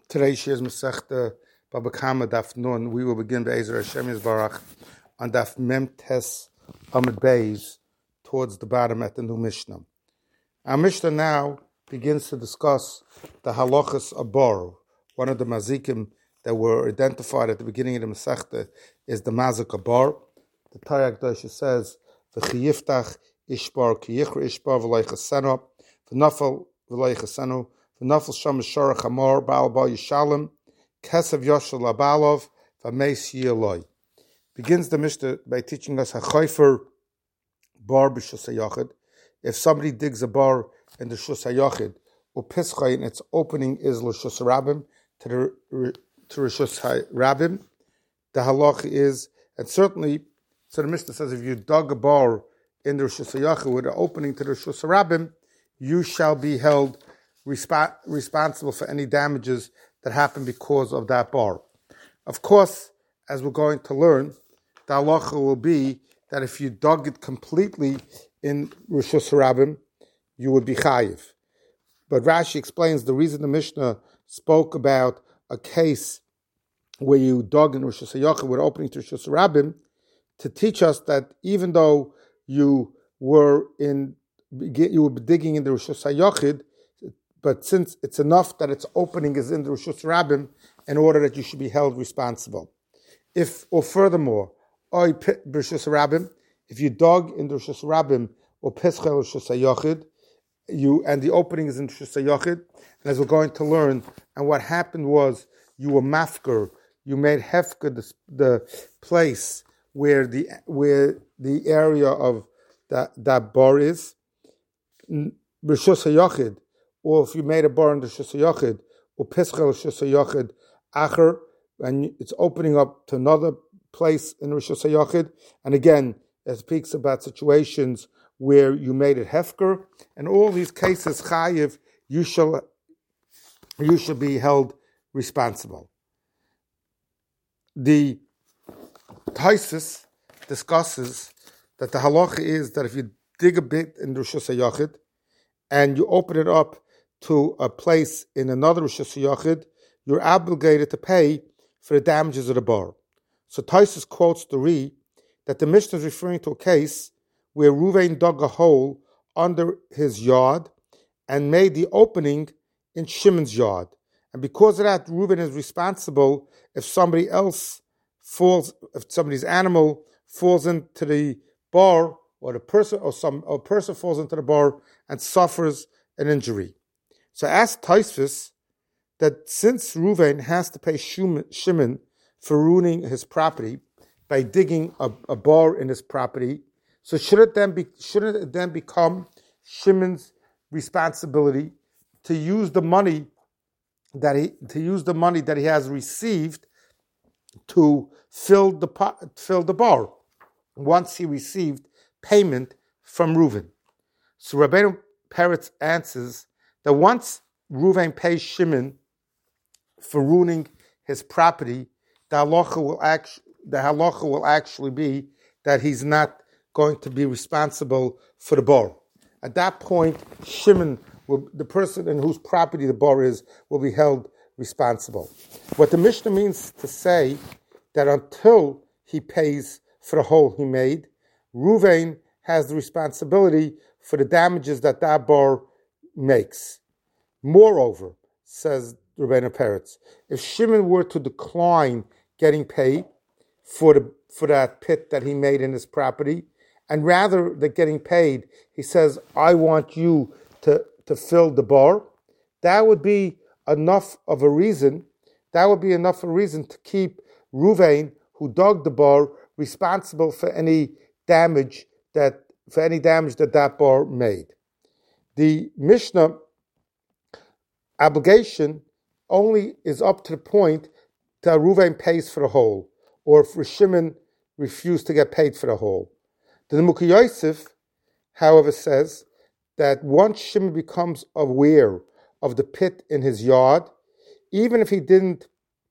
Today's Shir is Masechta Baba Kama Daf Nun. We will begin Be'ezer Hashem Yisbarach on Daf Mem Tes Amud Beis towards the bottom at the new Mishnah. Our Mishnah now begins to discuss the halachas abor. One of the mazikim that were identified at the beginning of the Masechta is the mazik abor. The Torah Kedusha says, "V'chiyiftach ishbar ki yichra ishbar v'loi chasenu v'nafal v'loi chasenu v'nafal sham shara chamor ba'al ba yishalem kesav yoshel labalov v'meis yiloi." Begins the Mishnah by teaching us hachoifer bar b'shus hayachid. If somebody digs a bar in the shus hayachid, u'pischay, and its opening is l'shus rabim to the rishus rabim, the halach is, and certainly, so the Mishnah says, if you dug a bar in the rishus hayachid with an opening to the rishus rabim, you shall be held responsible for any damages that happen because of that bar. Of course, as we're going to learn, the halacha will be that if you dug it completely in Rishus Rabim, you would be chayiv. But Rashi explains the reason the Mishnah spoke about a case where you dug in Rishus Hayachid with opening to Rishus Rabim, to teach us that even though you were digging in the Rishus Hayachid, but since it's enough that its opening is in the Rishus Rabim, in order that you should be held responsible. Furthermore, Rishus Rabim, if you dug in the Rishus Rabim or Peschel Rishus Hayachid, and the opening is in Rishus Hayachid, and as we're going to learn, and what happened was you were mafker, you made hefker the place where the area of that bar is Rishus Hayachid, or if you made a bar in the Rishus Hayachid or Peschel Rishus Hayachid acher, and it's opening up to another place in Rishus Hayachid, and again, it speaks about situations where you made it hefker, and all these cases, chayiv, you shall be held responsible. The Taisus discusses that the halacha is that if you dig a bit in Rishus Hayachid and you open it up to a place in another Rishus Hayachid, you're obligated to pay for the damages of the bar. So Taisus quotes the Ri that the Mishnah is referring to a case where Ruvain dug a hole under his yard and made the opening in Shimon's yard. And because of that, Ruvain is responsible if somebody's animal falls into the bar, or a person falls into the bar and suffers an injury. So ask Taisus that since Ruvain has to pay Shimon for ruining his property by digging a bar in his property, so shouldn't it then become Shimon's responsibility to use the money that he has received to fill the bar once he received payment from Reuven? So Rabbeinu Peretz answers that once Reuven pays Shimon for ruining his property, the halacha will actually be that he's not going to be responsible for the bar. At that point, Shimon, the person in whose property the bar is, will be held responsible. What the Mishnah means to say that until he pays for the hole he made, Ruvain has the responsibility for the damages that bar makes. Moreover, says Rabbeinu Peretz, if Shimon were to decline getting paid for that pit that he made in his property, and rather than getting paid, he says, I want you to fill the bar, that would be enough of a reason to keep Ruvain, who dug the bar, responsible for any damage that bar made. The Mishnah obligation only is up to the point that Ruvain pays for the hole, or if Shimon refused to get paid for the hole. The Nimukei Yosef, however, says that once Shimon becomes aware of the pit in his yard, even if he didn't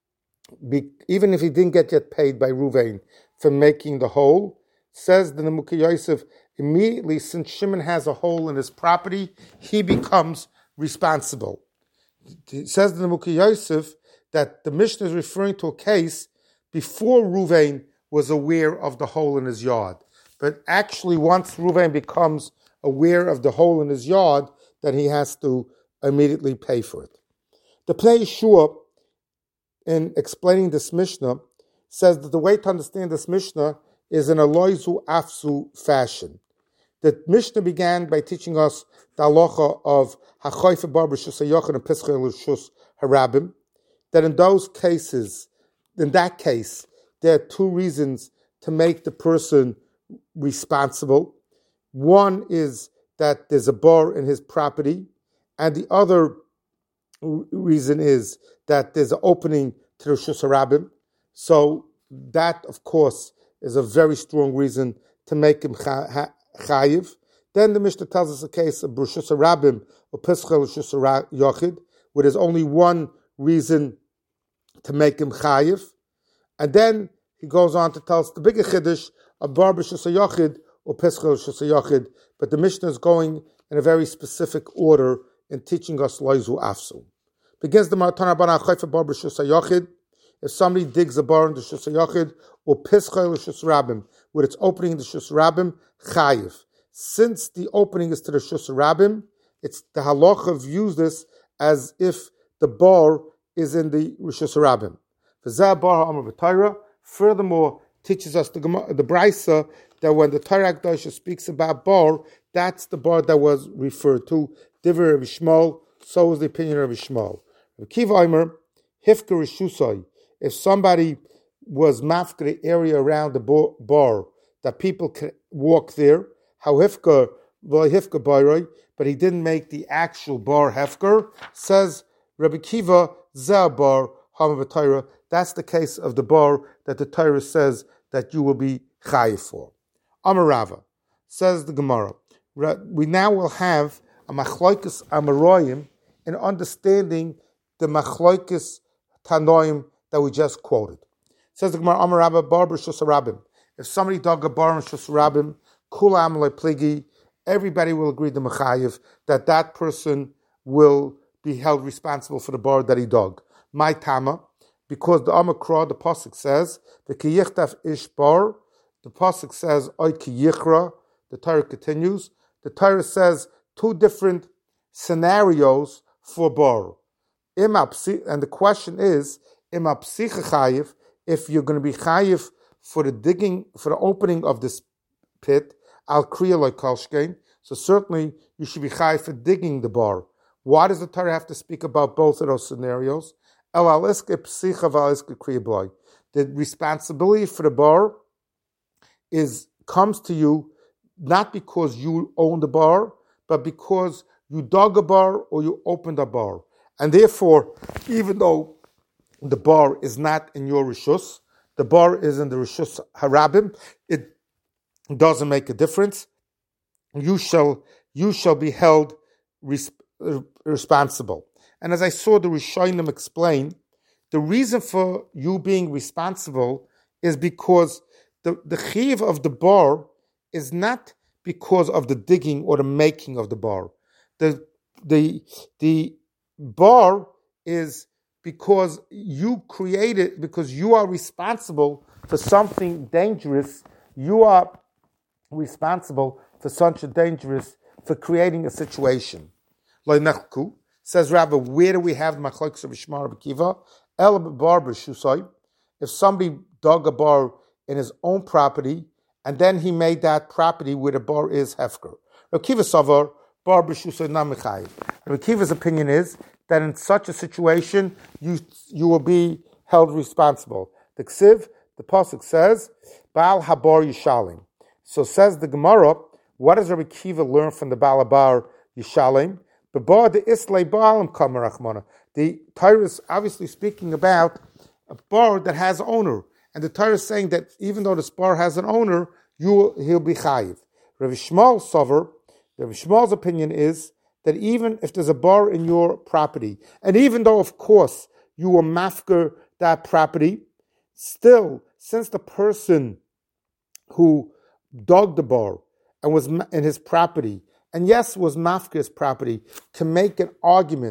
get yet paid by Ruvain for making the hole, says the Nimukei Yosef, immediately since Shimon has a hole in his property, he becomes responsible. It says the Nimukei Yosef that the Mishnah is referring to a case before Ruvain was aware of the hole in his yard. But actually, once Ruvain becomes aware of the hole in his yard, that he has to immediately pay for it. The Pnei Yeshua, in explaining this Mishnah, says that the way to understand this Mishnah is in a loizu afsu fashion. The Mishnah began by teaching us the halacha of hachoife bar b'shus hayochid and pischei l'shus harabim. That in that case, there are two reasons to make the person responsible. One is that there's a bar in his property, and the other reason is that there's an opening to the Rishus Harabim. So that, of course, is a very strong reason to make him chayiv. Then the Mishnah tells us a case of Rishus Harabim or Pischei Rishus Yochid, where there's only one reason to make him chayiv. And then he goes on to tell us the bigger chiddush of Bar Rishus Yochid or Pischei Rishus Yochid. But the Mishnah is going in a very specific order in teaching us loizu afsu. Begins the Matan Rabbanan Chayfa Bar B'Shus HaYochid. If somebody digs a bar in the Shus HaYochid, or Pischei L'Shus Rabim, with its opening in the Shus Rabim, Chayiv. Since the opening is to the Shus Rabim, it's the halacha views this as if the bar is in the Shus Rabim. V'zeh bar ha'amar b'Torah. Furthermore, teaches us the Brisa that when the Torah Kedosha speaks about bar, that's the bar that was referred to. Divrei Rabbi Shmuel, so is the opinion of Rabbi Shmuel. Rabbi Kiva Omer, Hifka Rishusai. If somebody was mafka the area around the bar, that people can walk there, how Hifka Bayroi, but he didn't make the actual bar Hefker, says Rabbi Kiva, Zeh bar Hama b'Torah. That's the case of the bar that the Torah says that you will be chayiv for. Amar Rava, says the Gemara, we now will have a machloikis amaroyim in understanding the machloikis tanoim that we just quoted. Says the Gemara, Amar Rava, bar b'Shus Harabim. If somebody dug a bar in Shus Harabim, kula amalei pligi, everybody will agree to mechayiv that person will be held responsible for the bar that he dug. My tama, because the Amakra, the pasuk says, the kiyichtaf ish bar, the pasuk says, oy kiyichra, the Torah continues, the Torah says two different scenarios for bar. And the question is, if you're going to be chayiv for the digging, for the opening of this pit, al kriya like kalshkein, so certainly you should be chayiv for digging the bar. Why does the Torah have to speak about both of those scenarios? The responsibility for the bar comes to you not because you own the bar, but because you dug a bar or you opened a bar. And therefore, even though the bar is not in your rishus, the bar is in the rishus harabim, it doesn't make a difference. You shall be held responsible. And as I saw the Rishonim explain, the reason for you being responsible is because the chiyuv of the bar is not because of the digging or the making of the bar. The bar is because you created, because you are responsible for something dangerous. You are responsible for something dangerous, for creating a situation. Says Rabbi, where do we have the machlokes of Shmuel Rabbi Kiva? El bar b'shusay. If somebody dug a bar in his own property, and then he made that property where the bar is hefker. Rabbi Kiva savar bar b'shusay na mechayiv. Rabbi Kiva's opinion is that in such a situation you will be held responsible. The ksiv, the pasuk says, Baal habar yishalim. So says the Gemara, what does Rabbi Kiva learn from the Baal habar yishalim? The Torah is obviously speaking about a bar that has owner, and the Torah is saying that even though this bar has an owner, he'll be chayiv. Rabbi Shmuel's opinion is that even if there's a bar in your property, and even though of course you will mafker that property, still, since the person who dug the bar and was in his property, and yes, was mafka's property, to make an argument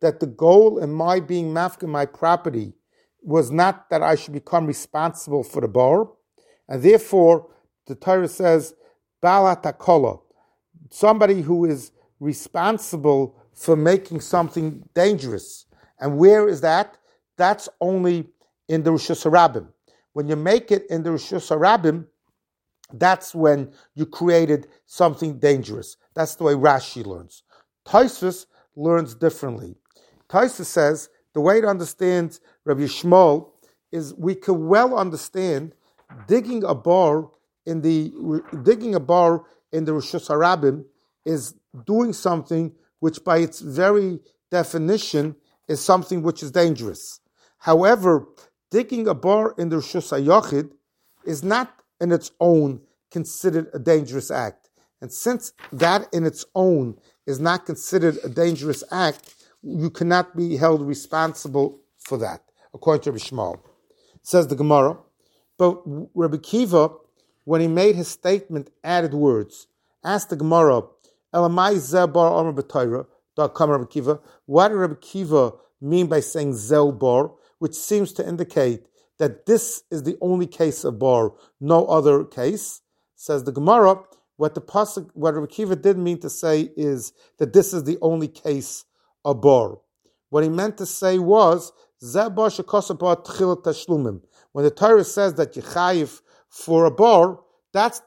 that the goal in my being mafka my property was not that I should become responsible for the bar, and therefore the Torah says Balat Akola, somebody who is responsible for making something dangerous. And where is that? That's only in the Rishus Harabim. When you make it in the Rishus Harabim, that's when you created something dangerous. That's the way Rashi learns. Tosfos learns differently. Tosfos says the way to understand Rabbi Shmuel is we can well understand digging a bar in the Rishus Harabim is doing something which by its very definition is something which is dangerous. However, digging a bar in the Rishus HaYachid is not in its own considered a dangerous act. And since that in its own is not considered a dangerous act, you cannot be held responsible for that, according to Rabbi Shmuel. Says the Gemara, but Rabbi Kiva, when he made his statement, added words. Asked the Gemara, Elamai Zebar Omer B'Torah, Rabbi Kiva, what did Rabbi Kiva mean by saying Zel bar, which seems to indicate that this is the only case of bar, no other case? Says the Gemara, what Rabbi Kiva did mean to say is that this is the only case of bar. What he meant to say was Zel bar shekosa bar tchilat tashlumim. When the Torah says that you chayiv for a bar, that's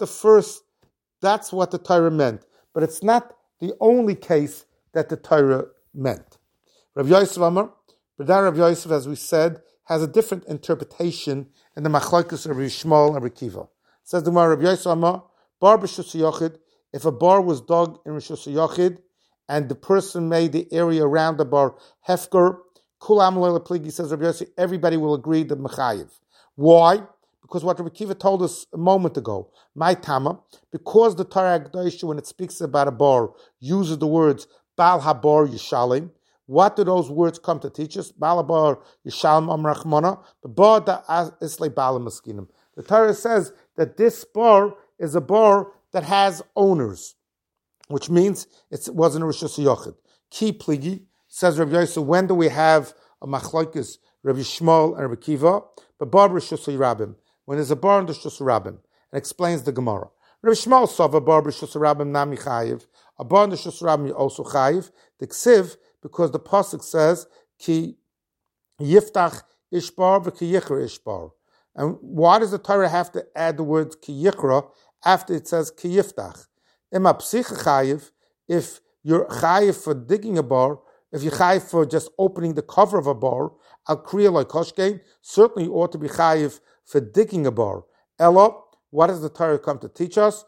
what the Torah meant. But it's not the only case that the Torah meant. Rav Yosef Amar, Rav Yosef, as we said, has a different interpretation in the Machlokes of Rabbi Shmuel and Rabbi Kiva. Says the Gemara, Rav Yosef Amar, bar b'Rishus HaYachid, if a bar was dug in Rishus HaYachid and the person made the area around the bar hefker, kul amalei lepligi, says Rav Yosef, everybody will agree that mechayiv. Why? Because what Rabbi Kiva told us a moment ago, my tama, because the Torah Hakadosh, when it speaks about a bar, uses the words Bal Habar Yishalim. What do those words come to teach us? Bal Habar Yishalim Amrachmana, the bar that Islay Bal Maskinim. The Torah says that this bar is a bar that has owners, which means it wasn't a Rishus HaYachid. Ki pligi, says Rabbi Yosef, when do we have a machlokes Rabbi Shmuel and Rabbi Kiva? But bar Rishus HaRabim, when there's a bar in the Rishus HaRabim, and explains the Gemara. Rabbi Shmuel saw a bar Rishus HaRabim nami chayiv, a bar in the Rishus HaRabim also chayiv, the ksiv, because the pasuk says ki yiftach ishbar v'ki yichra ishbar. And why does the Torah have to add the word ki yichra after it says ki yiftach? Ima psicha chayiv, if you're chayiv for digging a bar, if you're chayiv for just opening the cover of a bar, al kriya like koshkein, certainly you ought to be chayiv for digging a bar. Ella, what does the Torah come to teach us?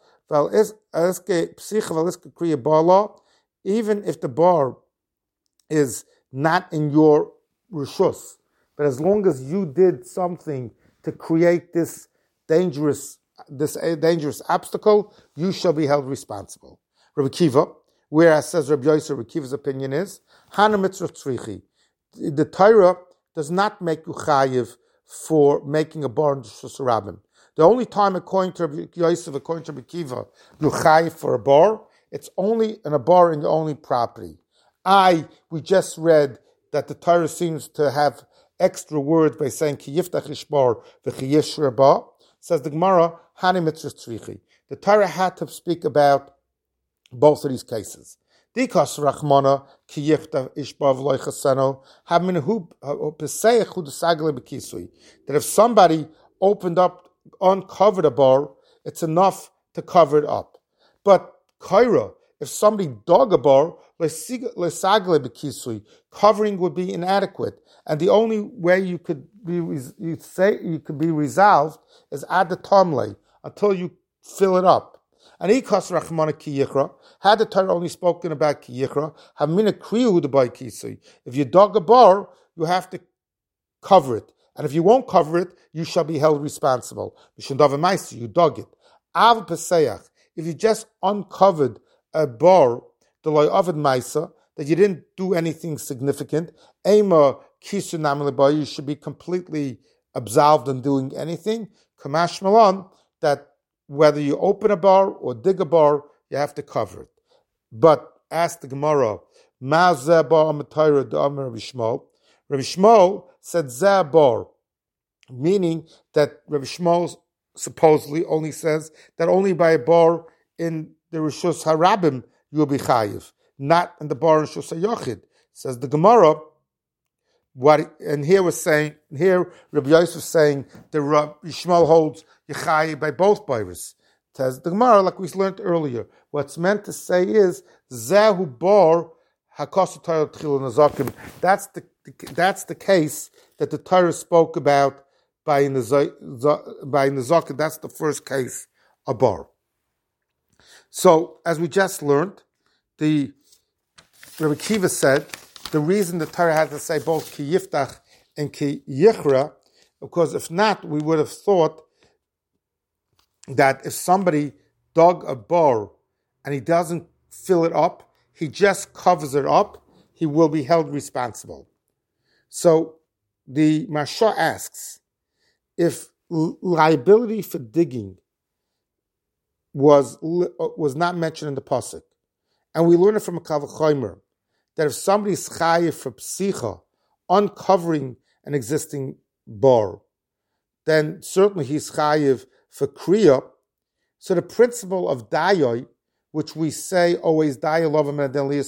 Even if the bar is not in your rishus, but as long as you did something to create this dangerous obstacle, you shall be held responsible. Rabbi Kiva, whereas says Rabbi Yosef, Rabbi Kiva's opinion is Hana mitzvah tzrichi. The Torah does not make you chayiv for making a bar in the Rishus HaRabim. The only time, according to Rabbi Yosef, according to Rabbi Kiva, you chayiv for a bar, it's only in a bar in your only property. We just read that the Torah seems to have extra words by saying ki yiftach ishbar v'ki yishra ba. Says the Gemara, hani mitzvah tzrichi. The Torah had to speak about both of these cases. Dikas rachmana ki yiftach ishbar v'loy chaseno haminahu peseiach hu desagle b'kisui. That if somebody uncovered a bar, it's enough to cover it up. But kaira, if somebody dug a bar, covering would be inadequate, and the only way you could be resolved is ad the tomle until you fill it up. And ikas rachmana ki yichra, had the Torah only spoken about ki yichra, hamina kriyu the by kisui. If you dug a bar, you have to cover it, and if you won't cover it, you shall be held responsible. You dug it. Av peseyach, if you just uncovered a bar, the loy ovid maisa, that you didn't do anything significant, ema kisu namile, you should be completely absolved in doing anything. Kamash malon, that whether you open a bar or dig a bar, you have to cover it. But ask the Gemara, Ma zeh bar amatayra d'amar Rabbi Shmuel. Rabbi Shmuel said zeh bar, meaning that Rabbi Shmuel supposedly only says that only by a bar in the Rishus Harabim you will be chayiv, not in the bar in Rishus HaYochid. Says the Gemara. Here Rabbi Yosef is saying the Rabbi Shmuel holds Yechayi by both bars. Says the Gemara, like we learned earlier, what's meant to say is Zehu Bar Hakosu Torah Tchil Nazakim. That's the case that the Torah spoke about by Nazakim. That's the first case of Bar. So as we just learned, the Rabbi Kiva said the reason the Torah had to say both Ki Yiftach and Ki Yichra, because if not, we would have thought that if somebody dug a bar and he doesn't fill it up, he just covers it up, he will be held responsible. So the Marsha asks, if liability for digging was not mentioned in the pasuk, and we learn it from a Kal V'chomer, that if somebody is chayiv for psicha, uncovering an existing bar, then certainly he's chayiv for kriya. So the principle of dayoy, which we say always dayolovim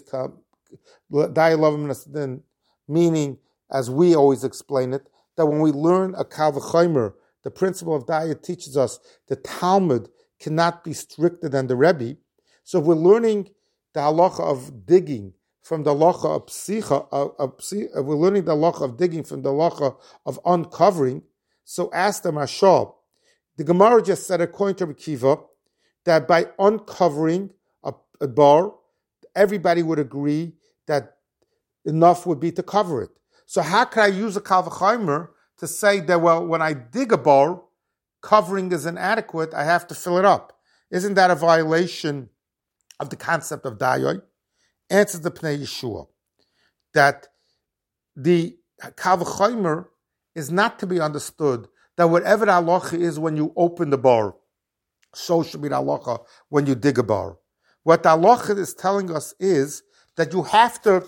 and then meaning, as we always explain it, that when we learn a Kal V'chomer, the principle of dayoy teaches us the Talmud cannot be stricter than the Rebbe. So if we're learning the halacha of digging from the halacha of psicha, we're learning the halacha of digging from the halacha of uncovering. So ask the Mashal. The Gemara just said, according to Rabbi Kiva, that by uncovering a bar, everybody would agree that enough would be to cover it. So how can I use a Kal V'chomer to say that, well, when I dig a bar, covering is inadequate, I have to fill it up? Isn't that a violation of the concept of dayoy? Answers the Pnei Yeshua that the Kal V'chomer is not to be understood that whatever the halacha is when you open the bar, so should be the halacha when you dig a bar. What the halacha is telling us is that you have to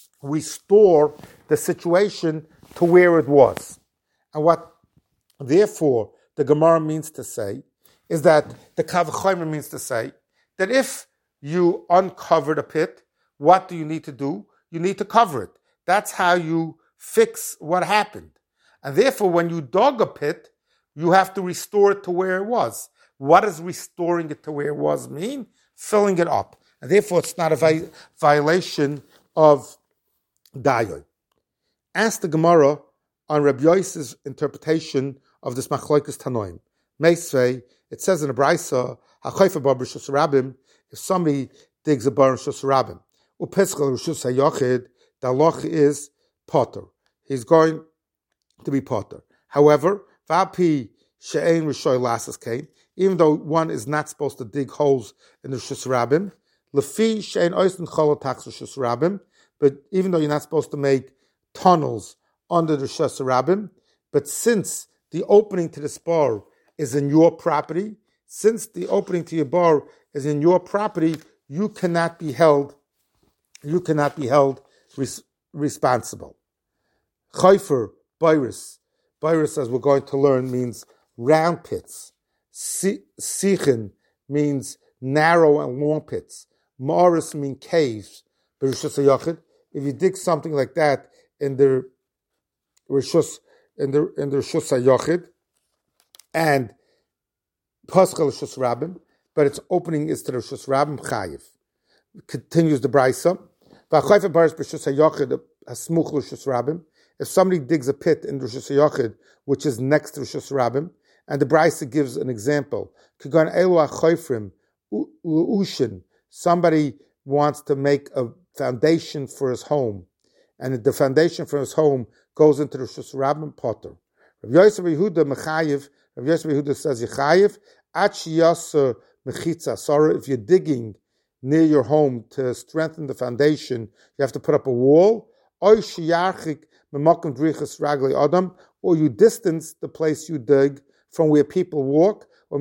restore the situation to where it was. And what, therefore, the Gemara means to say is that the Kal V'chomer means to say that if you uncovered a pit, what do you need to do? You need to cover it. That's how you fix what happened. And therefore, when you dug a pit, you have to restore it to where it was. What does restoring it to where it was mean? Filling it up. And therefore, it's not a violation of dayoy. Ask the Gemara on Rabbi Yosef's interpretation of this Machlokes Tanoim. Meisvei, it says in the Braisa, HaChofer bar b'Rishus Rabim, if somebody digs a bar in Rishus Rabim, Upeschel Rishus HaYochid, the halacha is potter. He's going to be potter. However, V'api she'ein Rishoy Lasas came, even though one is not supposed to dig holes in the Rishus Rabim, Lefi she'ein oisen chol tax Rishus Rabim, but even though you're not supposed to make tunnels under the Rishus Rabim, but since the opening to this bar is in your property, since the opening to your bar is in your property, you cannot be held responsible. Chayfer, Bairis, as we're going to learn, means round pits. Sichin means narrow and long pits. Ma'aris mean caves. If you dig something like that in the Rishus HaYochid and Paschal Rishus Rabim, but its opening is to the Rishus Rabim Chayiv. Continues the Braisa. If somebody digs a pit in Rishus HaYochid, which is next to Rishus Rabim, and the Braisa gives an example, somebody wants to make a foundation for his home, and the foundation for his home goes into the Rishus Rabim potter. Rav Yosef Yehuda says Yechayiv, if you're digging near your home to strengthen the foundation, you have to put up a wall, or you distance the place you dig from where people walk, or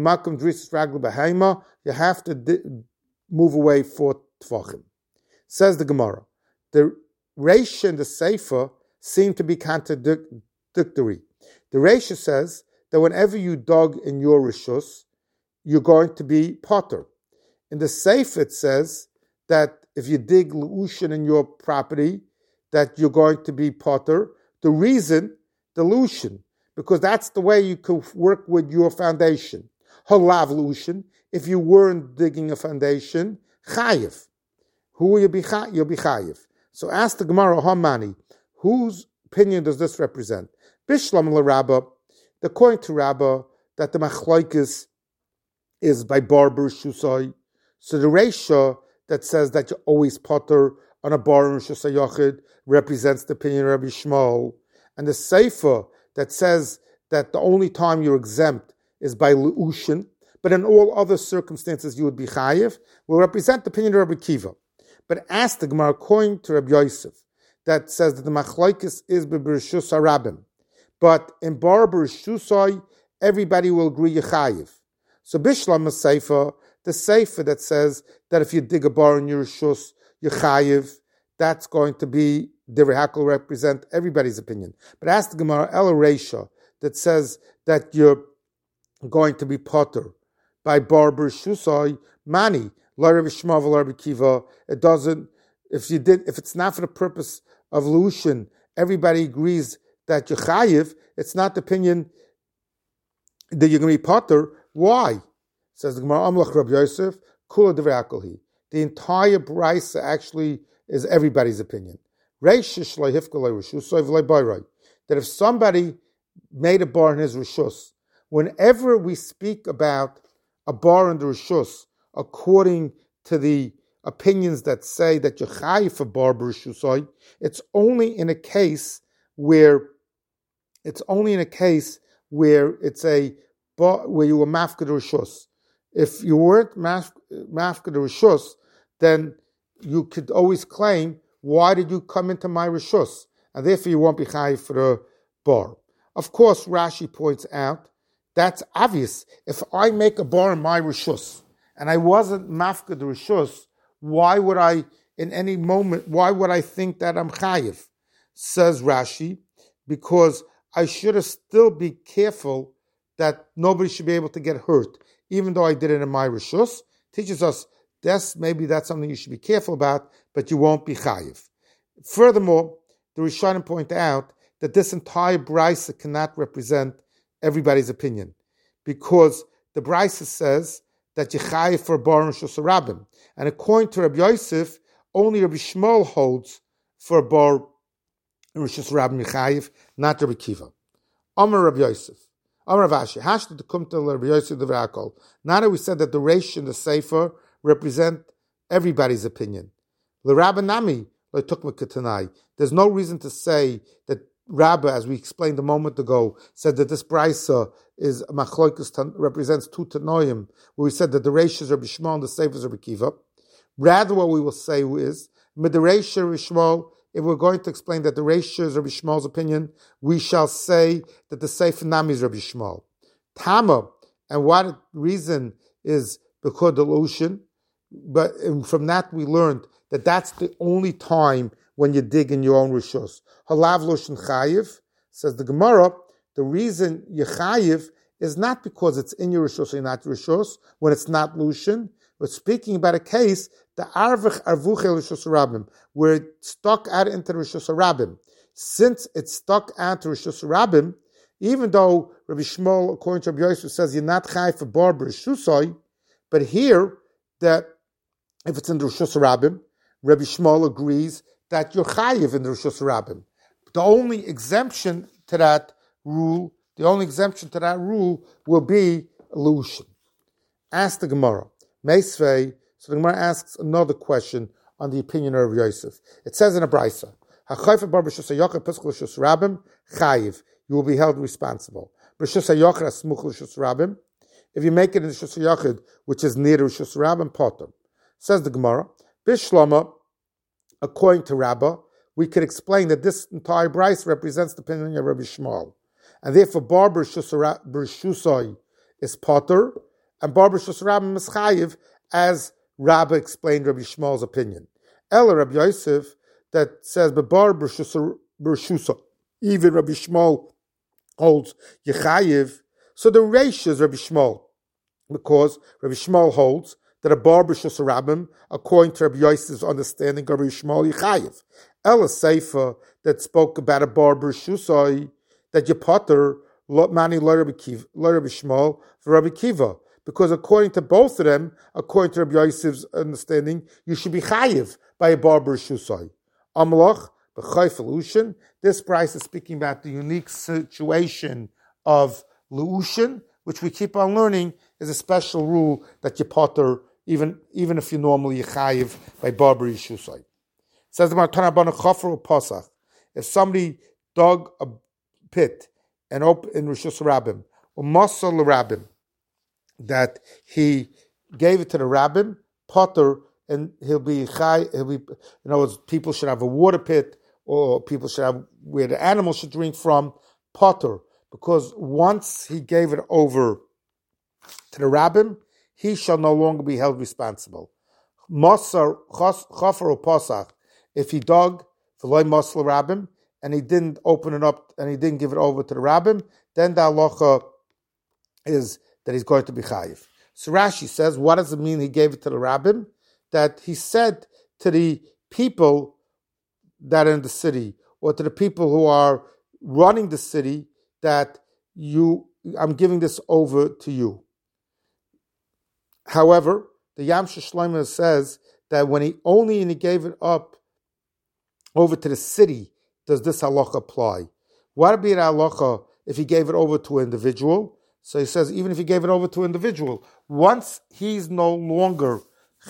you have to move away 4 tefachim. Says the Gemara, the Reisha and the Sefer seem to be contradictory. The Reisha says that whenever you dug in your Rishus, you're going to be potter. In the Sefer it says that if you dig Lu'ushin in your property, that you're going to be potter. The reason, dilution, because that's the way you could work with your foundation. Halav Lu'ushin, if you weren't digging a foundation, chayiv. Who will you be? You'll be chayiv. So ask the Gemara, Hamani, whose opinion does this represent? Bishlam l'Rabba, according to Rabbah, that the machlokes is by barber shusai. So the Reisha that says that you're always potter on a bar in Shusay Yochid represents the opinion of Rabbi Shmuel. And the Sefer that says that the only time you're exempt is by Le'ushin, but in all other circumstances you would be chayiv, will represent the opinion of Rabbi Kiva. But ask the Gemara, according to Rabbi Yosef, that says that the machlokes is b'Bereshus HaRabim, but in bar Bereshusai, everybody will agree Yechayiv. So Bishlam Sefer, the Sefer that says that if you dig a bar in your Rishus, Yechayiv, that's going to be Divrei Hakel, represent everybody's opinion. But ask the Gemara El Reisha that says that you're going to be potter by bar Bereshusai, Mani, Lo Rabbi Shmuel, Lo Rabbi Kiva. It doesn't. If it's not for the purpose of Lu'ushin, everybody agrees that you're chayiv. It's not the opinion that you're going to be potter. Why? Says the Gemara, Amlach Rabbi Yosef, Kula Divrei Hakel. The entire brisa actually is everybody's opinion. That if somebody made a bar in his rishus, whenever we speak about a bar in the rishus, according to the opinions that say that you're chayiv for bar b'rishusai, it's only in a case where it's a bar where you were mafked rishus. If you weren't mafked rishus, then you could always claim, why did you come into my rishus? And therefore you won't be chayiv for the bar. Of course, Rashi points out, that's obvious. If I make a bar in my rishus, and I wasn't mafked rishus, why would I think that I'm chayiv? Says Rashi, because I should have still be careful that nobody should be able to get hurt, even though I did it in my rishus. Teaches us maybe that's something you should be careful about, but you won't be chayiv. Furthermore, the Rishonim point out that this entire brisa cannot represent everybody's opinion, because the brisa says that you chayiv for bar in Rishus HaRabim, and according to Rabbi Yosef, only Rabbi Shmuel holds for a bar in Rishus HaRabim chayiv, not Rabbi Kiva. Amar Rabbi Yosef, Amar Rav Ashi, Hashta Dekumta Rabbi Yosef Divrei Hakel. Now that we said that the Reish and the Sefer represent everybody's opinion. L'Rabba Nami L'Tukma Ketanai. There's no reason to say that Rabba, as we explained a moment ago, said that this brisa is machlokes represents two tanoim, where we said that the Reish is Rabbi Shmuel and the Sefer is Rabbi Kiva. Rather, what we will say is with the Reish Rabbi Shmuel. If we're going to explain that the Reish is Rabbi Shmuel's opinion, we shall say that the Sefer Nami is Rabbi Shmuel. Tama, and what reason is because the Lu'ushin, but from that we learned that that's the only time when you dig in your own rishus. Halav Lu'ushin chayiv, says the Gemara, the reason you chayiv is not because it's in your rishus or not your rishus, when it's not Lu'ushin. We're speaking about a case, the Arvich Arvuchel Rishus HaRabim, where it stuck out into Rishus HaRabim. Since it stuck out to Rishus HaRabim, even though Rabbi Shmuel, according to Rabbi Yosef, says you're not chayiv for bar b'rishusai, but here, that if it's in the Rishus HaRabim, Rabbi Shmuel agrees that you're chayiv in the Rishus HaRabim. The only exemption to that rule will be Lu'ushin. Ask the Gemara. Meisvei, so the Gemara asks another question on the opinion of Rabbi Yosef. It says in a brisa, "Hachayfer bar b'rishus hayochid pesach l'rishus rabim chayiv." You will be held responsible. B'rishus hayochid asmuch l'rishus rabim. If you make it in the rishus hayochid, which is near the rishus rabim, potter. Says the Gemara, Bishlama, according to Rabbah, we could explain that this entire brisa represents the opinion of Rabbi Shmuel, and therefore bar b'rishusai is potter. And bar b'rishus rabim is chayiv, as Rabbah explained Rabbi Shmuel's opinion. Ela Rabbi Yosef, that says Bebar Bershusa, even Rabbi Shmuel holds Yechayiv. So the Reish is Rabbi Shmuel, because Rabbi Shmuel holds that a bar b'shus rabbim, according to Rabbi Yosef's understanding, Rabbi Shmuel Yechayiv. Ella Seifa that spoke about a bar b'shusai, that you potter mani lo Rabbi Shmuel for Rabbi Kiva, because according to both of them, according to Rabbi Yosef's understanding, you should be chayiv by a bar b'shusai. Amalach b'chayf Leushin. This price is speaking about the unique situation of Leushin, which we keep on learning is a special rule that you potter even if you normally chayiv by bar b'shusai. Says the Martana Bana Chafar Pasach. If somebody dug a pit and opened in Rishus Rabbim, or Masal Rabbim, that he gave it to the Rabbim, potter, and he'll be, people should have a water pit, or people should have where the animals should drink from, potter, because once he gave it over to the Rabbim, he shall no longer be held responsible. Masar Chafar Pasach. If he dug v'loy masal rabbim and he didn't open it up and he didn't give it over to the rabbim, then the halacha is that he's going to be chayiv. So Rashi says, what does it mean he gave it to the rabbim? That he said to the people that are in the city, or to the people who are running the city, that I'm giving this over to you. However, the Yamsha Shlomo says that when he gave it up over to the city, does this halacha apply? What would be the halacha if he gave it over to an individual? So he says, even if he gave it over to an individual, once he's no longer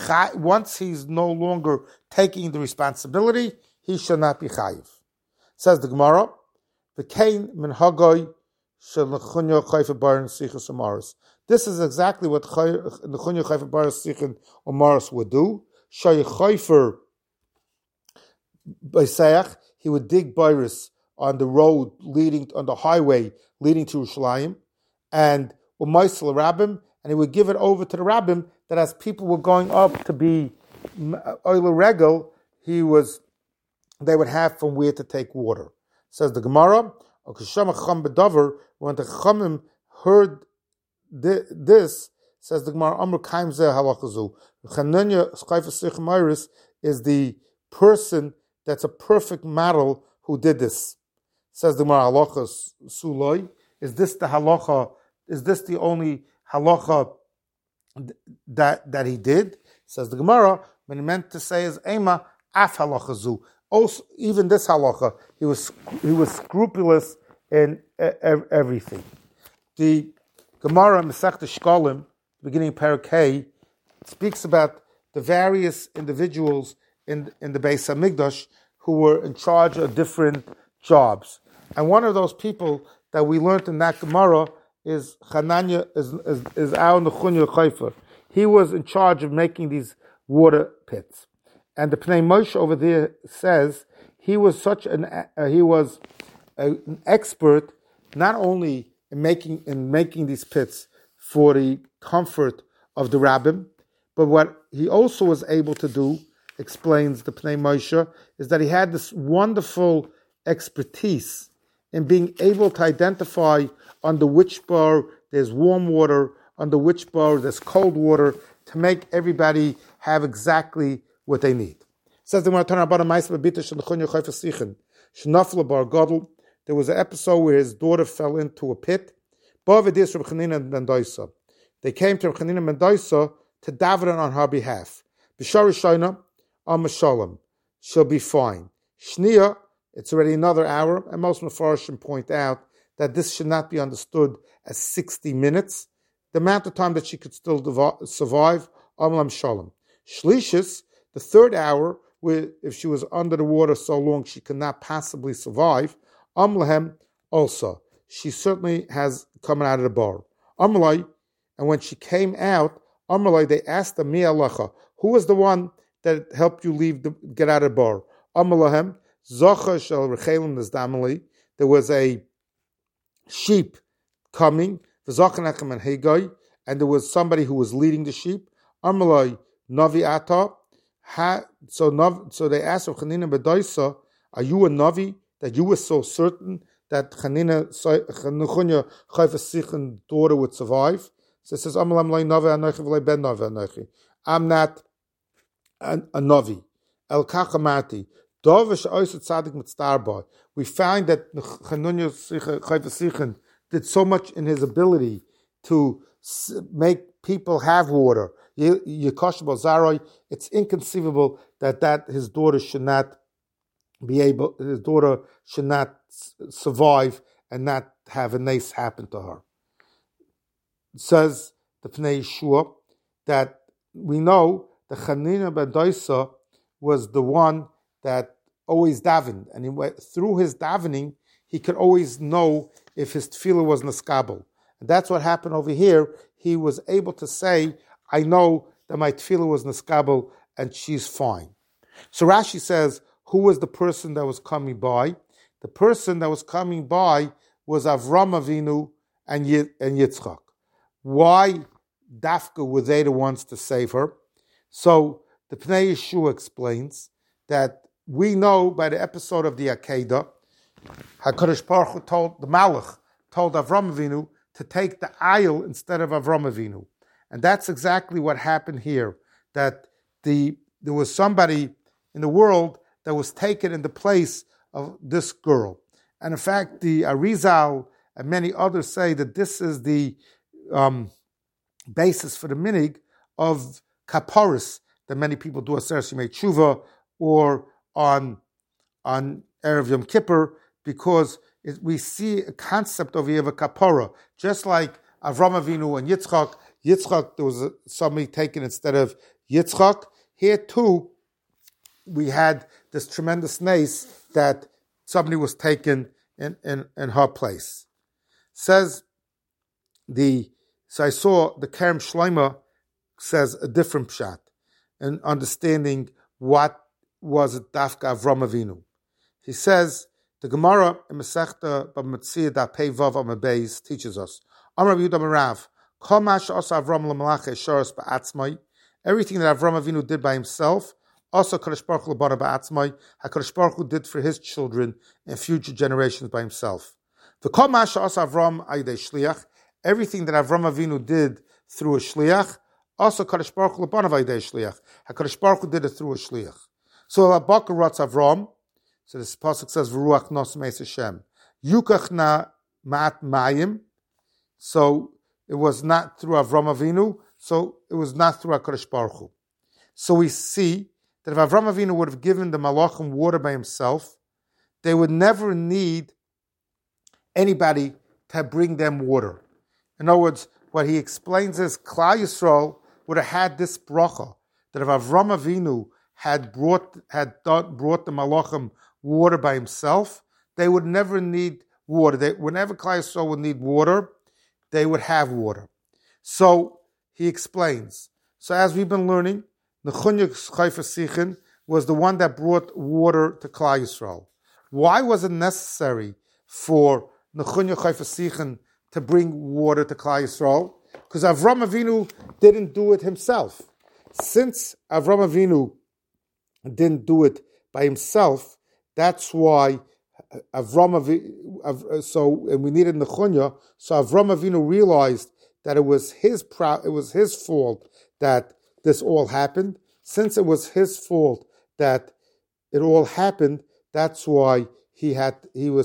taking the responsibility, he shall not be chayiv. Says the Gemara, "V'kein min hagoy shel nechunya chayfa bar nesichas amaris." This is exactly what nechunya chayfa bar nesichas amaris would do. Shay chayfer Beisayach, he would dig Bairis on the highway leading to Yerushalayim, and Umaisel Rabbim, and he would give it over to the Rabbim, that as people were going up to be Oile Regel, they would have from where to take water. Says the Gemara, when the Chachamim heard this, says the Gemara, Amr Kaim Zeh Halachazu. Chananya Schaifa Sich is the person that's a perfect model who did this. Says the Gemara, halacha suloi. Is this the halacha? Is this the only halacha that he did? Says the Gemara, when he meant to say is ema af halacha zu. Also, even this halacha, he was scrupulous in everything. The Gemara Masechta Shkolim, beginning of Parakeh, speaks about the various individuals in the Beis Hamikdash who were in charge of different jobs. And one of those people that we learned in that Gemara is Hananya, is our Nechunya Chayfer. He was in charge of making these water pits. And the Pnei Moshe over there says he was an expert not only in making these pits for the comfort of the rabbim, but what he also was able to do, explains the Pnei Moshe, is that he had this wonderful expertise in being able to identify under which bar there's warm water, under which bar there's cold water, to make everybody have exactly what they need. Says the Gemara, there was an episode where his daughter fell into a pit. They came to Reb Chanina Mendoisa to daven on her behalf. B'shar Rishayna, Shalom, she'll be fine. Shnia, it's already another hour, and most Mefarshim point out that this should not be understood as 60 minutes, the amount of time that she could still survive, Amlam Shalom. Shlishis, the third hour, where if she was under the water so long she could not possibly survive, Amlahem also. She certainly has come out of the bar. Amrlai, and when she came out, Amrlai, they asked the Mi Alacha, who was the one that helped you get out of the bar? Amalahem, Zocha Shel Rechelim Nizdamali, there was a sheep coming, V'Zachanechem and Hegai, and there was somebody who was leading the sheep. Amalai Navi Ata, So they asked of Chanina Bedoisa, are you a Navi that you were so certain that Chanina Nechunya Chayfasich's daughter would survive? So it says, I'm not a Navi. El Kachamati. We find that Chanunya Chayfasichn did so much in his ability to make people have water. It's inconceivable that his daughter should not survive and not have a nace happen to her. It says the Pnei Yeshua that we know that Chanina ben Doisa was the one that always davened, and through his davening he could always know if his tefillah was naskabel. And that's what happened over here. He was able to say, I know that my tefillah was naskabel and she's fine. So Rashi says, who was the person that was coming by? The person that was coming by was Avram Avinu and Yitzchak. Why Dafka were they the ones to save her? So the Pnei Yeshua explains that we know by the episode of the Akedah, HaKadosh Baruch Hu told the Malach, told Avram Avinu to take the aisle instead of Avram Avinu. And that's exactly what happened here, that there was somebody in the world that was taken in the place of this girl. And in fact, the Arizal and many others say that this is the basis for the minig of kaparis that many people do Aseres Yemei Tshuva or on Erev Yom Kippur, because we see a concept of a kapara, just like Avram Avinu and Yitzchak. There was somebody taken instead of Yitzchak. Here too, we had this tremendous nace that somebody was taken in her place. So I saw the Kerem Shloima says a different pshat in understanding what was it Dafka Avram Avinu. He says the Gemara in Masechta B'Metzia da Pei Vav Amud Beis teaches us Amar Rabbi Yehuda Marav Kol ma she'asa Avram l'malach esharos ba'atzmai, everything that Avram Avinu did by himself, also Kadosh Baruch Hu l'bana ba'atzmai, HaKadosh Baruch Hu did for his children and future generations by himself. The Kol ma she'asa Avram ayidei shliach, everything that Avram Avinu did through a shliach, also Kadosh Baruch Hu l'bana ayidei shliach, HaKadosh Baruch Hu did it through a shliach. So Labaka Ratz Avram, so this pasuk says V'ruach nos meis Hashem, Yukach na ma'at mayim, so it was not through Avram Avinu, so it was not through HaKadosh Baruch Hu. So we see that if Avram Avinu would have given the Malachim water by himself, they would never need anybody to bring them water. In other words, what he explains is Klal Yisrael would have had this bracha, that if Avram Avinu had brought the Malachim water by himself, they would never need water. Whenever Klal Yisrael would need water, they would have water. So he explains. So as we've been learning, Nechunya Chayfasichn was the one that brought water to Klal Yisrael. Why was it necessary for Nechunya Chayfasichn to bring water to Klal Yisrael? Because Avram Avinu didn't do it himself. Since Avram Avinu didn't do it by himself, that's why and we needed Nechunya. So Avram Avinu realized that it was his fault that this all happened. Since it was his fault that it all happened, that's why he had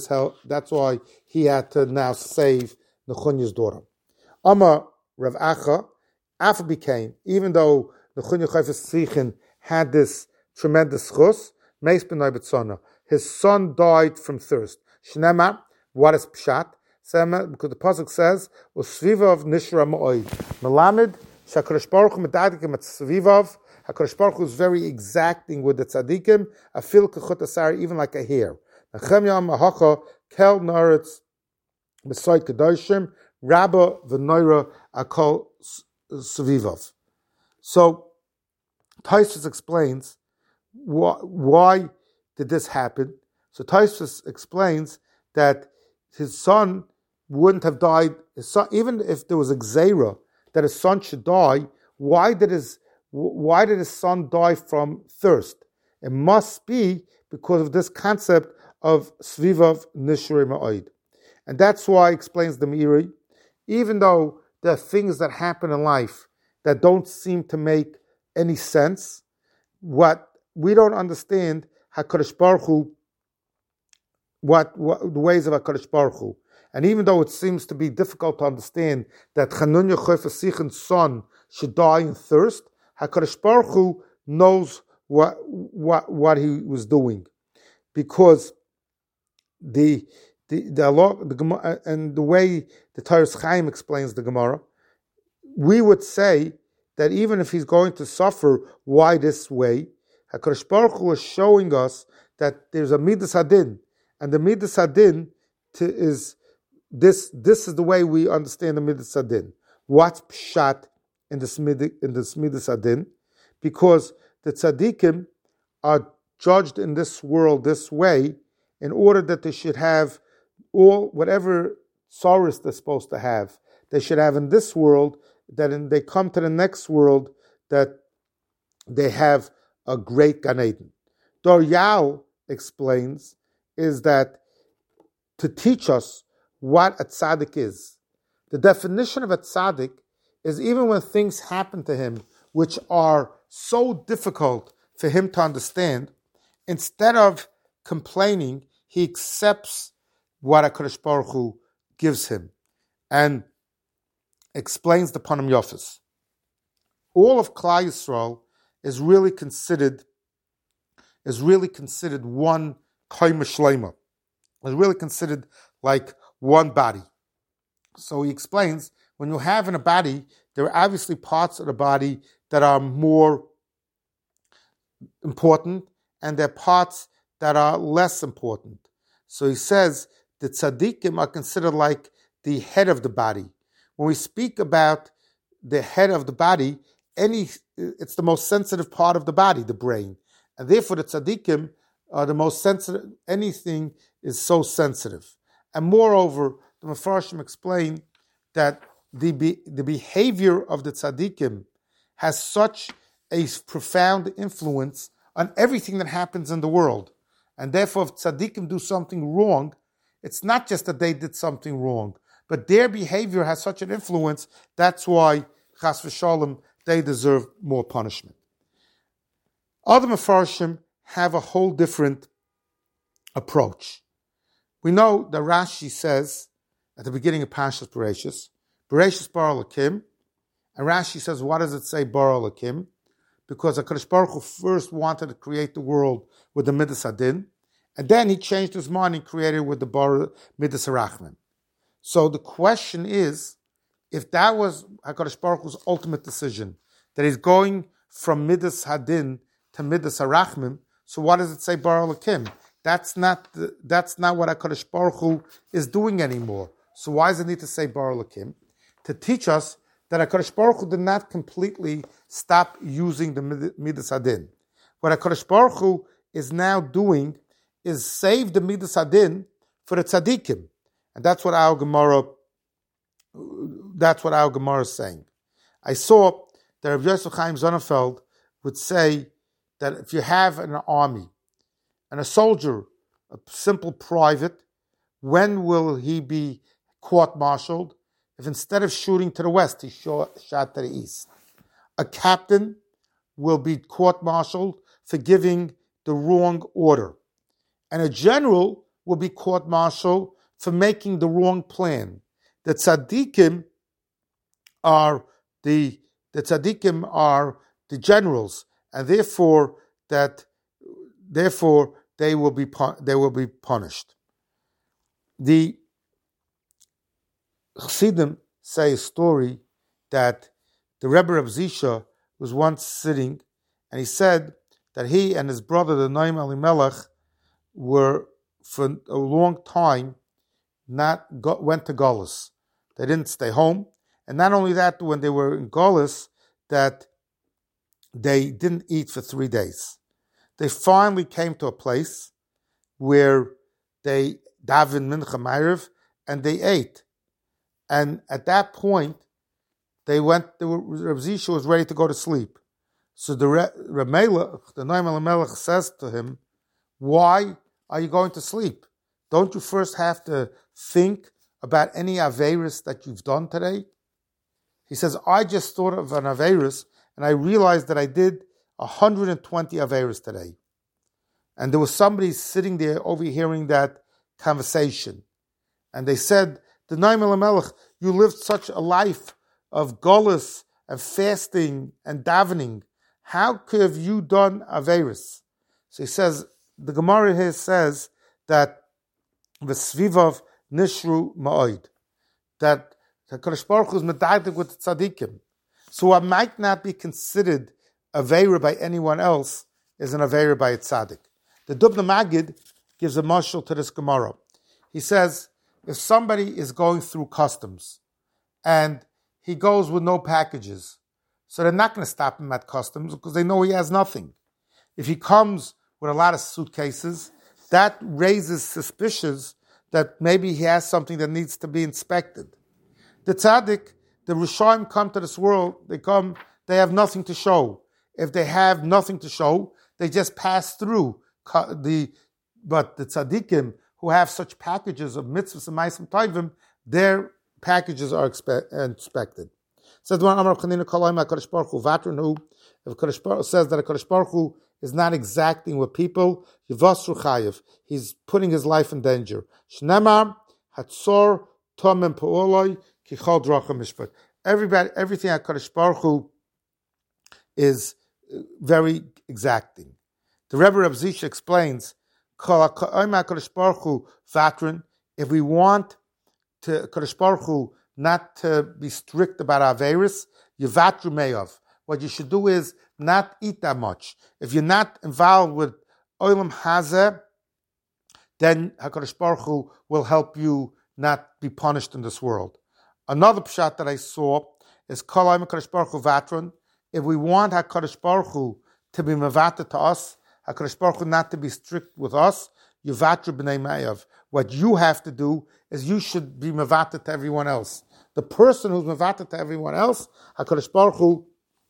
to now save Nechunya's daughter. Amar Rav Acha, Afa became, even though Nechunya Chayfasichn had this tremendous chus, Meis b'nai b'tzana, his son died from thirst. Shnema, what is pshat? Because the pasuk says, "Usvivav nishra ma'oid." Melamed shakadosh baruch hu medadikim at svivav. HaKadosh Baruch Hu is very exacting with the tzaddikim. Afil kechut asar, even like a hair. Nechemya mahacha kel naretz b'sayt kedoshim rabba v'noira akol svivav. So Tosfos explains why did this happen. So Tosfos explains that his son wouldn't have died. His son, even if there was a gzeira that his son should die, why did his why did his son die from thirst? It must be because of this concept of Svivav Nishri Ma'od. And that's why, explains the Meiri, even though there are things that happen in life that don't seem to make any sense, what we don't understand HaKadosh Baruch Hu, what the ways of HaKadosh Baruch Hu. And even though it seems to be difficult to understand that Chanunya Chofesichen's son should die in thirst, HaKadosh Baruch Hu knows what he was doing, because the Gemara, and the way the Toras Chaim explains the Gemara, we would say that even if he's going to suffer, why this way? HaKadosh Baruch Hu is showing us that there's a Midas Hadin, and the Midas Hadin is this. This is the way we understand the Midas Hadin. What's pshat in this Midas Hadin? Because the tzaddikim are judged in this world this way in order that they should have whatever sorrows they're supposed to have, they should have in this world, that when they come to the next world, that they have a great Gan Eden. Doryal explains is that to teach us what a tzaddik is. The definition of a tzaddik is even when things happen to him which are so difficult for him to understand, instead of complaining, he accepts what HaKadosh Baruch Hu gives him and explains the Panim Yofis. All of Klal Yisrael is really considered one Koyma Shlema. Is really considered like one body. So he explains, when you have in a body, there are obviously parts of the body that are more important, and there are parts that are less important. So he says the tzaddikim are considered like the head of the body. When we speak about the head of the body, it's the most sensitive part of the body, the brain. And therefore the tzaddikim are the most sensitive. Anything is so sensitive. And moreover, the Mefarshim explain that the behavior of the tzaddikim has such a profound influence on everything that happens in the world. And therefore, if tzaddikim do something wrong, it's not just that they did something wrong, but their behavior has such an influence, that's why, chas v'shalom, they deserve more punishment. Other Mefarshim have a whole different approach. We know that Rashi says, at the beginning of Parshas Bereshis bara Elokim, and Rashi says, what does it say, bara Elokim? Because HaKadosh Baruch Hu first wanted to create the world with the Midas Hadin, and then he changed his mind and created with the Midas Harachman. So the question is, if that was HaKadosh Baruch Hu's ultimate decision, that he's going from Midas Hadin to Midas Harachman, so what does it say, bara Elokim? That's not what HaKadosh Baruch Hu is doing anymore. So why does it need to say bara Elokim? To teach us that HaKadosh Baruch Hu did not completely stop using the Midas Hadin. What HaKadosh Baruch Hu is now doing is save the Midas Hadin for the tzaddikim. And that's what our Gemara is saying. I saw that Rav Yosef Chaim Sonnenfeld would say that if you have an army and a soldier, a simple private, when will he be court-martialed? If instead of shooting to the west, he shot to the east. A captain will be court-martialed for giving the wrong order. And a general will be court-martialed for making the wrong plan. The tzaddikim are the generals, and therefore they will be punished. The Chassidim say a story that the Rebbe of Zisha was once sitting, and he said that he and his brother, the Noam Elimelech, were for a long time went to Golus. They didn't stay home, and not only that, when they were in Golus, that they didn't eat for 3 days. They finally came to a place where they davened Mincha Ma'ariv, and they ate. And at that point, Rav Zisha was ready to go to sleep. So the Melech, the Noam Melech says to him, why are you going to sleep? Don't you first have to think about any Averis that you've done today? He says, I just thought of an Averis and I realized that I did 120 Averis today. And there was somebody sitting there overhearing that conversation. And they said, the Noam Melech, you lived such a life of golus and fasting and davening. How could have you done Averis? So he says, the Gemara here says that v'svivav nishru ma'od, that the Kadosh Baruch Hu is medaydik with the tzaddikim. So what might not be considered Aveira by anyone else is an Aveira by a tzaddik. The Dubna Magid gives a mashal to this Gemara. He says, if somebody is going through customs and he goes with no packages, so they're not going to stop him at customs because they know he has nothing. If he comes with a lot of suitcases, that raises suspicions that maybe he has something that needs to be inspected. The tzaddik, the Rishonim come to this world, they have nothing to show. If they have nothing to show, they just pass through. But the tzaddikim who have such packages of mitzvahs and ma'asim tovim, their packages are inspected. Says the Amar Chanina Kolaim HaKadosh Baruch Hu Vatranu. If Kadosh Baruch says that a Kadosh Baruch Hu is not exacting with people, Yivasru Chayev, he's putting his life in danger. Shnemar Hatzor Tomem Pa'oloi Kichol Drachim Mishpat. Everything at Kadosh Baruch Hu is very exacting. The Rebbe Reb Zisha explains, if we want to Kadosh Baruch Hu not to be strict about Averis, Yivatru Meyav. What you should do is not eat that much. If you're not involved with Olam Hazeh, then HaKadosh Baruch Hu will help you not be punished in this world. Another pshat that I saw is Kol HaKadosh Baruch Hu Vatron. If we want HaKadosh Baruch Hu to be mevata to us, HaKadosh Baruch Hu not to be strict with us, Yivatru B'nei Me'av. What you have to do is you should be mevata to everyone else. The person who's mevata to everyone else, HaKadosh Baruch Hu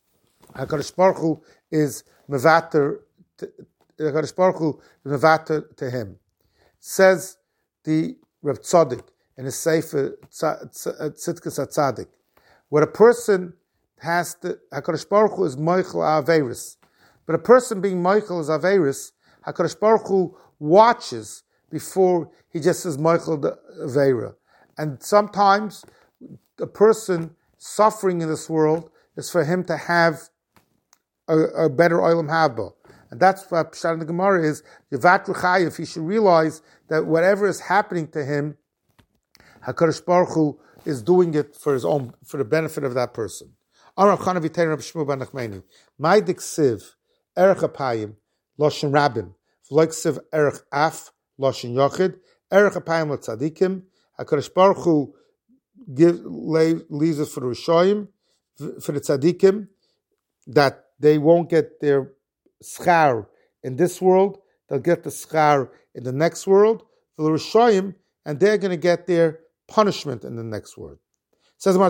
is mevater. HaKadosh Baruch Hu is mevater to him. Says the Reb Tzaddik in his Sefer Tzidkas HaTzadik, where a person has to, HaKadosh Baruch Hu is Moichel Averis. But a person being Moichel is Averis, HaKadosh Baruch Hu watches before he just says Moichel the Aveira. And sometimes a person suffering in this world is for him to have a better Olam Haba. And that's what Pshat in the Gemara is, Yivatru Chayev, he should realize that whatever is happening to him, HaKadosh Baruch Hu is doing it for the benefit of that person. Amar Chana V'Tein Reb Shmuel ben Nachmani, My Diksiv, Erech Apayim, Loshen Rabim, V'lo Ksiv Erech Af, Loshen Yochid, Erech Apayim L'Tzadikim, HaKadosh Baruch Hu leaves us for the Rishoyim, for the Tzadikim, that they won't get their schar in this world, they'll get the schar in the next world, for the Rishoyim, and they're going to get their punishment in the next world. It says,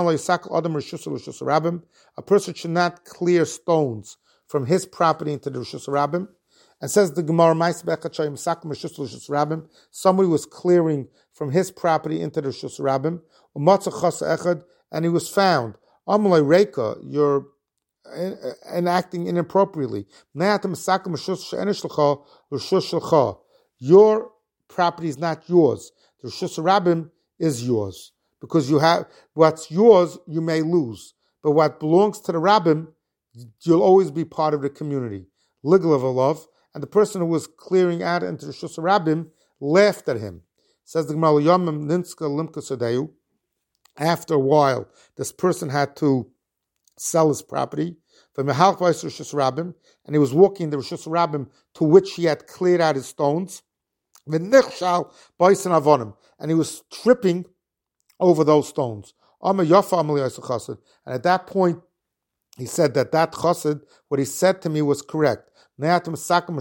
a person should not clear stones from his property into the Rishus Rabbim. And says the Gemara, somebody was clearing from his property into the Rishus Rabbim, and he was found. You're enacting inappropriately. Your property is not yours. The Rishus Rabbim is yours. Because you have what's yours, you may lose. But what belongs to the Rabbim, you'll always be part of the community. Liglav, and the person who was clearing out into the Rishus Rabbim laughed at him. Says the Gemara, Yomim Ninska Limka Sadeu. After a while, this person had to sell his property. And he was walking the Rishus Rabbim to which he had cleared out his stones. And he was tripping over those stones. And at that point, he said that chassid, what he said to me was correct. From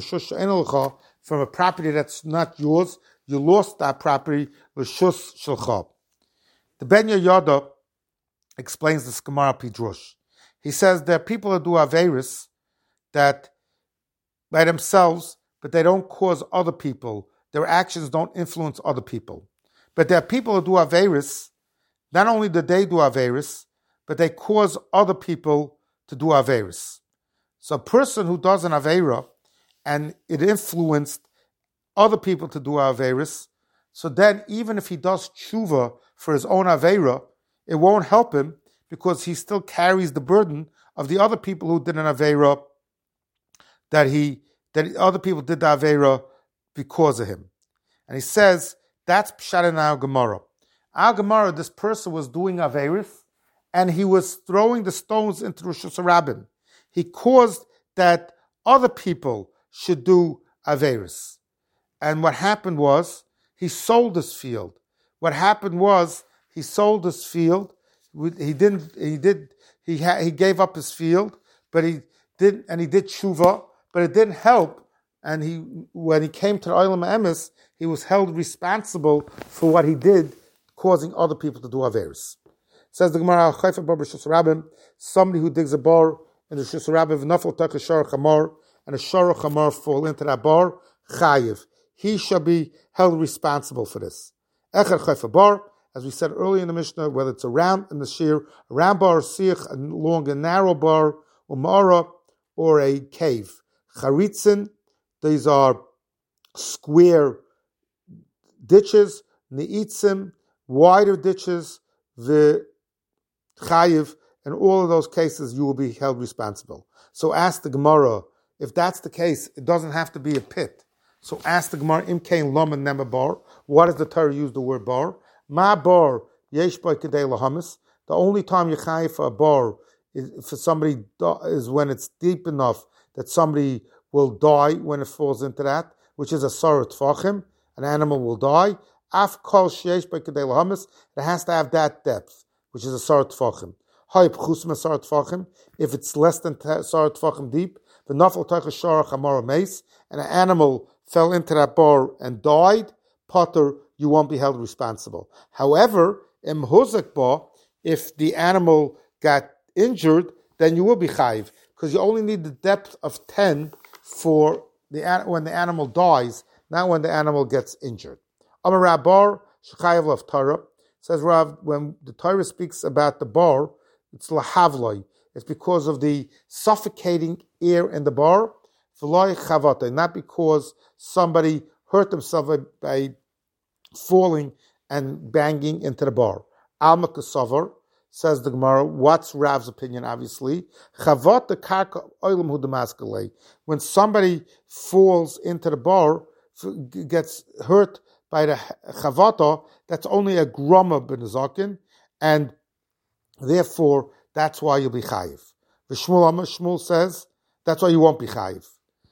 a property that's not yours, you lost that property. The Ben Yehoyada explains the Gemara Pidrush. He says there are people that do Averis that by themselves, but they don't cause other people. Their actions don't influence other people. But there are people who do Averis, not only do they do Averis, but they cause other people to do Averis. So a person who does an Avera and it influenced other people to do Averis, so then even if he does tshuva for his own Avera, it won't help him because he still carries the burden of the other people who did an Avera that other people did the Avera because of him. And he says, that's Pshat in our Gemara. Our Gemara, this person was doing Averis, and he was throwing the stones into Rosh Hashanah. He caused that other people should do Averis. And what happened was, he sold his field. What happened was, he sold his field. He gave up his field, but he did tshuva, but it didn't help. And when he came to the Olam Emes, he was held responsible for what he did, causing other people to do Averis. Says the Gemara, somebody who digs a bar in the Shus Rabbi, v'nafal tak a shar chamar, and a shar chamar fall into that bar, chayiv. He shall be held responsible for this. Echer chayf a bar, as we said earlier in the Mishnah, whether it's a round in the shear, a round bar, siach, a long and narrow bar, umara, or a cave. Charitzin, these are square ditches, ne'itzim, wider ditches, the chayiv. In all of those cases, you will be held responsible. So ask the Gemara, if that's the case, it doesn't have to be a pit. So ask the Gemara, Im kain lom and nema bar. What does the Torah use the word bar? Ma bar yesh by kedei lahamis. The only time you chayiv for a bar for somebody is when it's deep enough that somebody will die when it falls into that, which is a sarah tfachim. An animal will die. Af kol sheyesh by kedei lahamis. It has to have that depth, which is a sarah tfachim. If it's less than Sarah Tfachim deep, the Nafal Taicha Shara Chamara Mace, and an animal fell into that bar and died, Potter, you won't be held responsible. However, Im Huzak Ba, if the animal got injured, then you will be chayiv, because you only need the depth of 10 for when the animal dies, not when the animal gets injured. Amar Rabbar, Shechayiv Lav Torah, says Rav, when the Torah speaks about the bar, it's lahavloi. It's because of the suffocating air in the bar. V'loi chavata, not because somebody hurt themselves by falling and banging into the bar. Alma kasavar, says the Gemara. What's Rav's opinion? Obviously, chavata karka oilam hu damaskale. When somebody falls into the bar, gets hurt by the chavata, that's only a grama b'nezakin, and therefore, that's why you'll be chayiv. Shmuel says, that's why you won't be chayiv.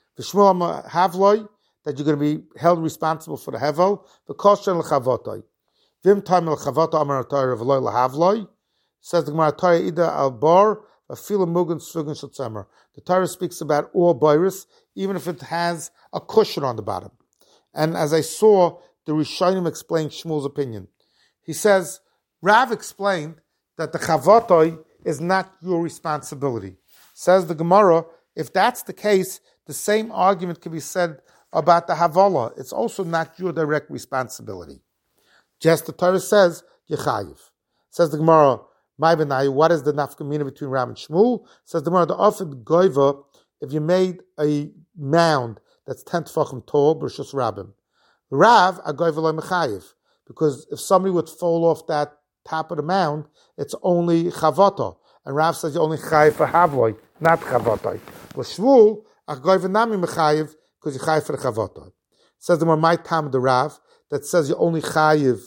Shmuel havloi, that you're going to be held responsible for the hevel, v'koshen l'chavotoi. Vim time l'chavotoi amar Torah v'loi l'havloi, says the Gemara, Torah ida al bar, v'afila mugen sugen shotzemer. The Torah speaks about all virus, even if it has a cushion on the bottom. And as I saw, the Rishonim explained Shmuel's opinion. He says, Rav explained that the chavatoi is not your responsibility. Says the Gemara, if that's the case, the same argument can be said about the havala. It's also not your direct responsibility. Just the Torah says, Yechayiv. Says the Gemara, my benai, what is the nafkamina between Rav and Shmuel? Says the Gemara, the offered goiva, if you made a mound that's 10 tefachim tall, b'rishus rabbim. Rav, a goiva lo mechayiv. Because if somebody would fall off that top of the mound, it's only chavata. And Rav says you only chayiv for havloi, not chavatoi. Well, Shmuel, achgoy v'nami mechayiv, because you chayiv for the chavatoi. Says the more my tam the Rav, that says you only chayiv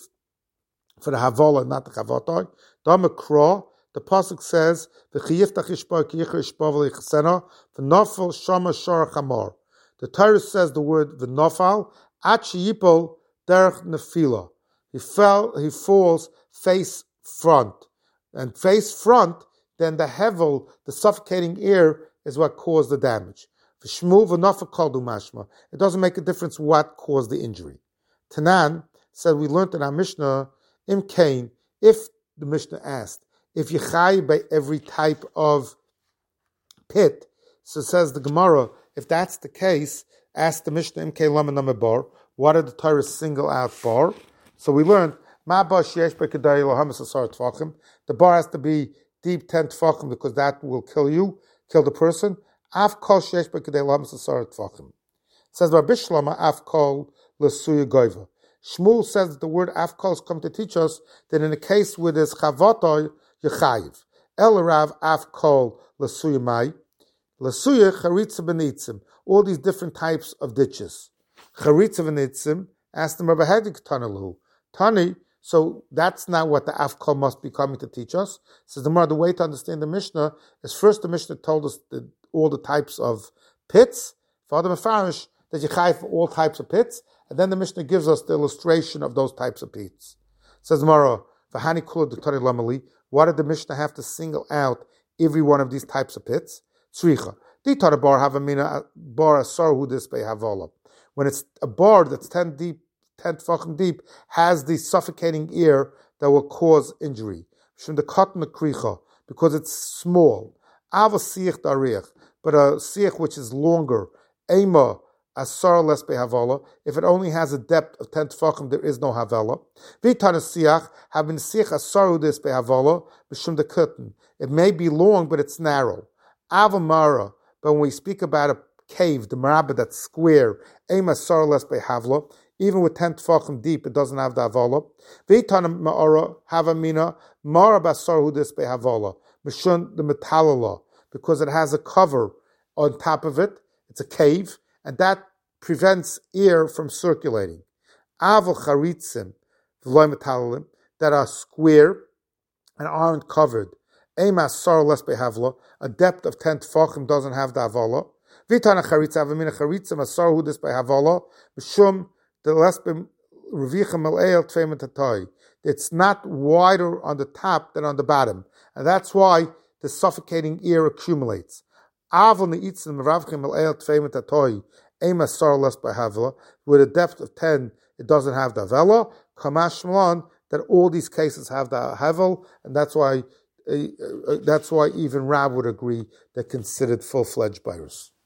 for the havola, not the chavatoi. Damakra, the pasuk says, v'chiyiftach yishbar ki yichar yishbar v'lichasena, v'nofel shama shar chamor. The Torah says the word v'nofal, at sheyipol derech nefila. He falls face front. And face front, then the hevel, the suffocating air, is what caused the damage. V'shmuel v'nofel kol du mashma. It doesn't make a difference what caused the injury. Tanan said, we learned in our Mishnah, Im Kain, if the Mishnah asked, if you chayiv by every type of pit. So says the Gemara, if that's the case, ask the Mishnah Imke Lama Nama Bar, what are the Torah's single out bar? So we learned, Ma Bar Sheyesh Bekedai Lohamas Asar Tfachim. The bar has to be deep 10 Tfachim because that will kill the person. Af Kol Sheyesh Bekedai Lohamas Asar Tfachim. Says Rabbi Shlama, Af Kol L'Suya Goiva. Shmuel says that the word Af Kol has come to teach us that in a case where there's Chavotoy, Yechayiv. El Rav Af Kol L'Suya Mai. L'Suya Charitza Benitzim. All these different types of ditches. Charitza Benitzim. Ask them Rabbi Hadik Tanalu. Tani, so that's not what the Af Kol must be coming to teach us. Says the way to understand the Mishnah is first the Mishnah told us all the types of pits. Father Mefarish, that you chai for all types of pits, and then the Mishnah gives us the illustration of those types of pits. Says Mara, V'hani kula d'tari lamali, what did the Mishnah have to single out every one of these types of pits? Tzricha. D'tar bar havamina bar asar hu dis havala. When it's a bar that's 10 tefachim deep, has the suffocating air that will cause injury. From the cotton kricha, because it's small. Ava siach darich, but a siach which is longer. Ema asar les behavala. If it only has a depth of 10 tefachim, there is no havala. V'tan siach having siach asar udis behavala b'shum the cotton. It may be long, but it's narrow. Avamara, but when we speak about a cave, the marabah that's square, ema asar les behavla. Even with 10 tefachim deep, it doesn't have the havala. V'tan ma'ara havamina mara basar udis behavala b'shum the metalala, because it has a cover on top of it. It's a cave, and that prevents air from circulating. Aval charitzim v'loy metalim that are square and aren't covered. Emas sar les behavla, a depth of 10 tefachim doesn't have the havala. V'tana charitz avamina charitzim asar hudis behavala b'shum the les revichim el tfeimet tatay. It's not wider on the top than on the bottom, and that's why the suffocating air accumulates. With a depth of 10, it doesn't have the avela. Kamash Malan, that all these cases have the havel, and that's why even Rab would agree they're considered full-fledged virus.